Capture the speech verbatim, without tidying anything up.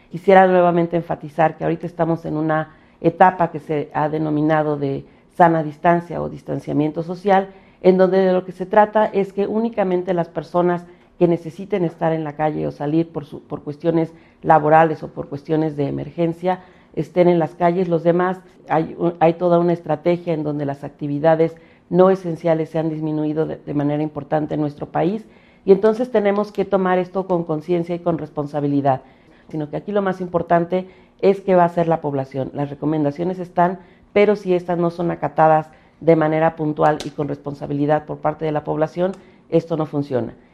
Quisiera nuevamente enfatizar que ahorita estamos en una etapa que se ha denominado de sana distancia o distanciamiento social, en donde de lo que se trata es que únicamente las personas que necesiten estar en la calle o salir por, su, por cuestiones laborales o por cuestiones de emergencia estén en las calles. Los demás, hay, hay toda una estrategia en donde las actividades no esenciales se han disminuido de, de manera importante en nuestro país, y entonces tenemos que tomar esto con conciencia y con responsabilidad, sino que aquí lo más importante es qué va a hacer la población. Las recomendaciones están, pero si estas no son acatadas de manera puntual y con responsabilidad por parte de la población, esto no funciona.